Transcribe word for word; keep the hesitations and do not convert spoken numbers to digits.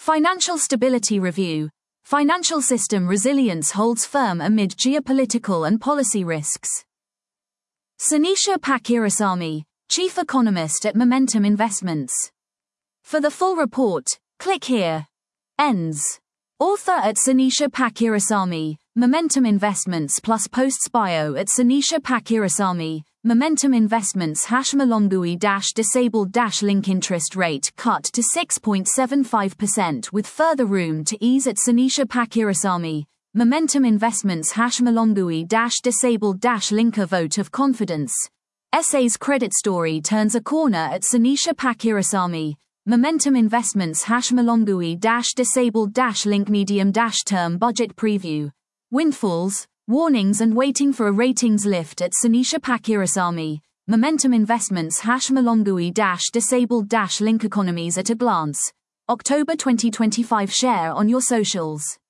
Financial Stability Review. Financial system resilience holds firm amid geopolitical and policy risks. Sanisha Pakirasamy, Chief Economist at Momentum Investments. For the full report, click here. Ends. Author at Sanisha Pakirasamy, Momentum Investments plus posts bio at Sanisha Pakirasamy, Momentum Investments hash Malongui dash disabled dash link interest rate cut to six point seven five percent with further room to ease at Sanisha Pakirasamy, Momentum Investments hash Malongui dash disabled dash linker vote of confidence. S A's credit story turns a corner at Sanisha Pakirasamy, Momentum Investments hash Malongui dash disabled dash link medium dash term budget preview. Windfalls, warnings and waiting for a ratings lift at Sanisha Pakirasamy, Momentum Investments hash Malongui dash disabled dash link economies at a glance. October twenty twenty-five. Share on your socials.